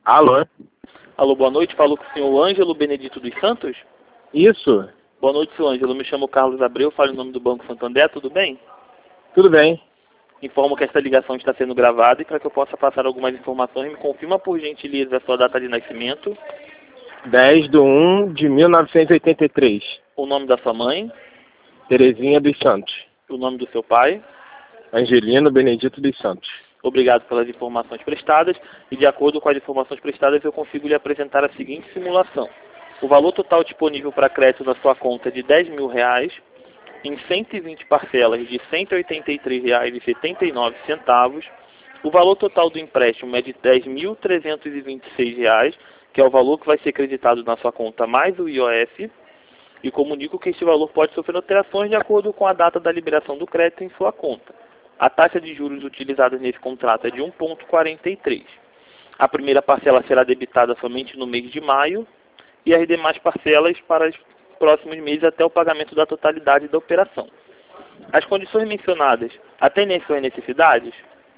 Alô? Alô, boa noite. Falo com o senhor Ângelo Benedito dos Santos. Isso? Boa noite, senhor Ângelo. Me chamo Carlos Abreu, falo em nome do Banco Santander. Tudo bem? Tudo bem. Informo que esta ligação está sendo gravada e para que eu possa passar algumas informações, me confirma por gentileza a sua data de nascimento, 10/1/1983. o nome da sua mãe, Terezinha dos Santos. o nome do seu pai. Angelino Benedito dos Santos. Obrigado pelas informações prestadas e, de acordo com as informações prestadas, eu consigo lhe apresentar a seguinte simulação. O valor total disponível para crédito na sua conta é de R$ 10.000 em 120 parcelas de R$ 183,79. O valor total do empréstimo é de R$ 10.326, que é o valor que vai ser creditado na sua conta mais o IOF, e comunico que este valor pode sofrer alterações de acordo com a data da liberação do crédito em sua conta. A taxa de juros utilizada nesse contrato é de 1,43. A primeira parcela será debitada somente no mês de maio e as demais parcelas para os próximos meses até o pagamento da totalidade da operação. As condições mencionadas atendem às suas necessidades?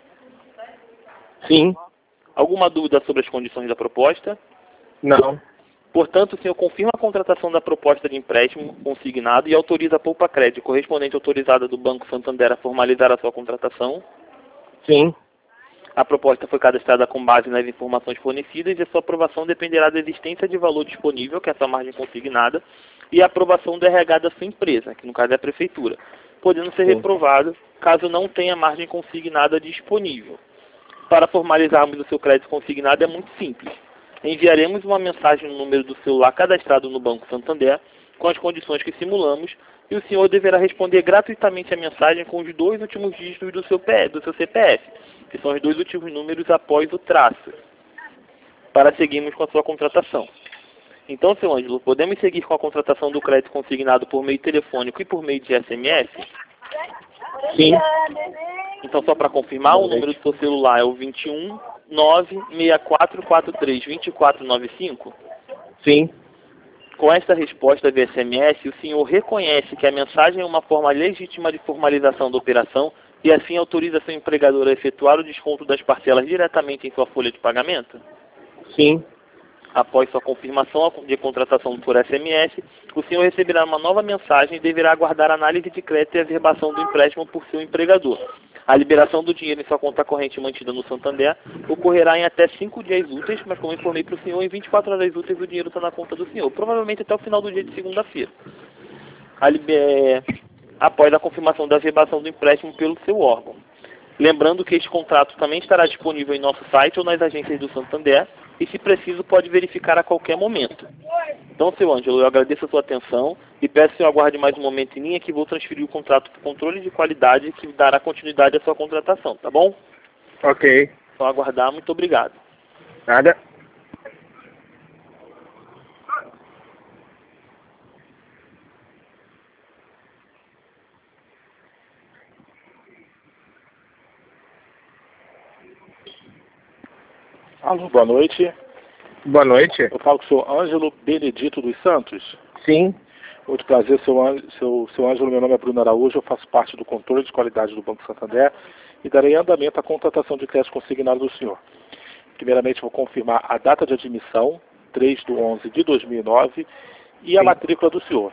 Sim. Alguma dúvida sobre as condições da proposta? Não. Portanto, o senhor confirma a contratação da proposta de empréstimo consignado e autoriza a Poupa Crédito correspondente autorizada do Banco Santander a formalizar a sua contratação? Sim. A proposta foi cadastrada com base nas informações fornecidas e a sua aprovação dependerá da existência de valor disponível, que é a sua margem consignada, e a aprovação do RH da sua empresa, que no caso é a prefeitura, podendo ser reprovado caso não tenha margem consignada disponível. Para formalizarmos o seu crédito consignado é muito simples. Enviaremos uma mensagem no número do celular cadastrado no Banco Santander com as condições que simulamos e o senhor deverá responder gratuitamente a mensagem com os 2 últimos dígitos do seu CPF, que são os 2 últimos números após o traço, para seguirmos com a sua contratação. Então, seu Ângelo, podemos seguir com a contratação do crédito consignado por meio telefônico e por meio de SMS? Sim. Então, só para confirmar, o número do seu celular é o 21 96443 2495? Sim. Com esta resposta via SMS, o senhor reconhece que a mensagem é uma forma legítima de formalização da operação e assim autoriza seu empregador a efetuar o desconto das parcelas diretamente em sua folha de pagamento? Sim. Após sua confirmação de contratação por SMS, o senhor receberá uma nova mensagem e deverá aguardar a análise de crédito e a averbação do empréstimo por seu empregador. A liberação do dinheiro em sua conta corrente mantida no Santander ocorrerá em até 5 dias úteis, mas como informei para o senhor, em 24 horas úteis o dinheiro está na conta do senhor, provavelmente até o final do dia de segunda-feira. Após a confirmação da averbação do empréstimo pelo seu órgão. Lembrando que este contrato também estará disponível em nosso site ou nas agências do Santander e, se preciso, pode verificar a qualquer momento. Então, seu Ângelo, eu agradeço a sua atenção e peço que o senhor aguarde mais um momento em linha que vou transferir o contrato para o controle de qualidade que dará continuidade à sua contratação, tá bom? Ok. Só aguardar, muito obrigado. Nada. Alô, boa noite. Boa noite. Eu falo com o senhor Ângelo Benedito dos Santos. Sim. Muito prazer, seu Ângelo. Meu nome é Bruno Araújo, eu faço parte do controle de qualidade do Banco Santander e darei andamento à contratação de crédito consignado do senhor. Primeiramente, vou confirmar a data de admissão, 3/11/2009, e a matrícula do senhor,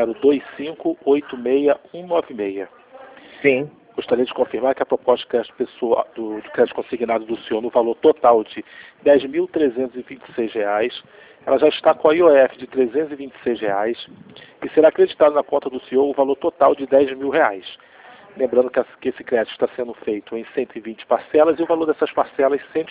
02586196. Sim. Gostaria de confirmar que a proposta de crédito do crédito consignado do senhor no valor total de R$ 10.326, ela já está com a IOF de R$ 326 e será acreditado na conta do senhor o valor total de R$ 10.000. Lembrando que esse crédito está sendo feito em 120 parcelas e o valor dessas parcelas R$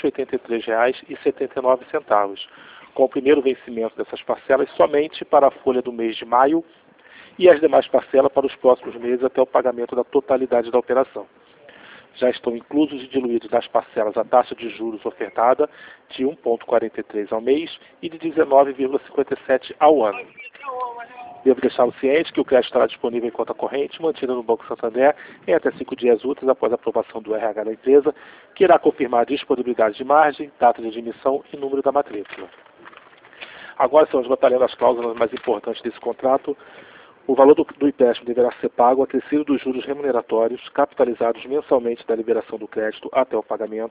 183,79, com o primeiro vencimento dessas parcelas somente para a folha do mês de maio e as demais parcelas para os próximos meses até o pagamento da totalidade da operação. Já estão inclusos e diluídos nas parcelas a taxa de juros ofertada de 1,43 ao mês e de 19,57 ao ano. Devo deixá-lo ciente que o crédito estará disponível em conta corrente, mantida no Banco Santander, em até 5 dias úteis após a aprovação do RH da empresa, que irá confirmar a disponibilidade de margem, data de admissão e número da matrícula. Agora estamos batalhando as cláusulas mais importantes desse contrato. O valor do empréstimo deverá ser pago acrescido dos juros remuneratórios capitalizados mensalmente da liberação do crédito até o pagamento.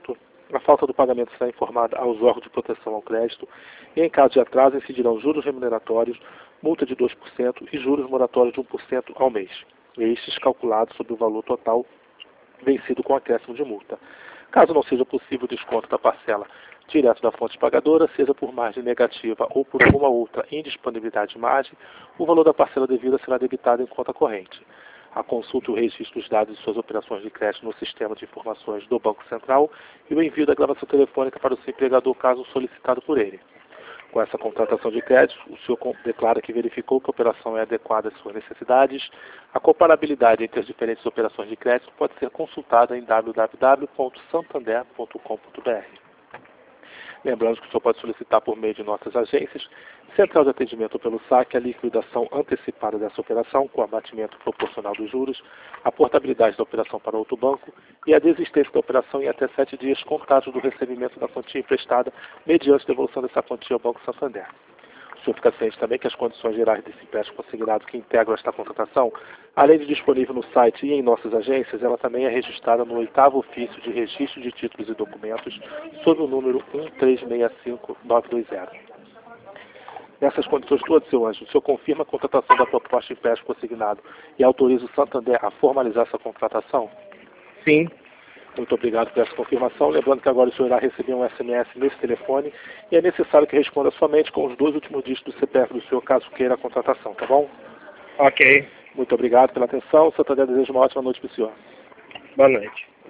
A falta do pagamento será informada aos órgãos de proteção ao crédito e, em caso de atraso, incidirão juros remuneratórios, multa de 2% e juros moratórios de 1% ao mês, estes calculados sobre o valor total vencido com acréscimo de multa. Caso não seja possível o desconto da parcela direto da fonte pagadora, seja por margem negativa ou por alguma outra indisponibilidade de margem, o valor da parcela devida será debitado em conta corrente. A consulta e o registro dos dados de suas operações de crédito no sistema de informações do Banco Central e o envio da gravação telefônica para o seu empregador caso solicitado por ele. Com essa contratação de crédito, o senhor declara que verificou que a operação é adequada às suas necessidades. A comparabilidade entre as diferentes operações de crédito pode ser consultada em www.santander.com.br. Lembrando que o senhor pode solicitar por meio de nossas agências, central de atendimento pelo saque, a liquidação antecipada dessa operação com abatimento proporcional dos juros, a portabilidade da operação para outro banco e a desistência da operação em até 7 dias contados do recebimento da quantia emprestada mediante devolução dessa quantia ao Banco Santander. O senhor fica ciente também que as condições gerais desse empréstimo consignado que integram esta contratação, além de disponível no site e em nossas agências, ela também é registrada no 8º ofício de registro de títulos e documentos sob o número 1365920. Nessas condições todas, seu anjo, o senhor confirma a contratação da proposta de empréstimo consignado e autoriza o Santander a formalizar essa contratação? Sim. Muito obrigado por essa confirmação. Lembrando que agora o senhor irá receber um SMS nesse telefone e é necessário que responda somente com os 2 últimos dígitos do CPF do senhor, caso queira a contratação, tá bom? Ok. Muito obrigado pela atenção. O Santander deseja uma ótima noite para o senhor. Boa noite.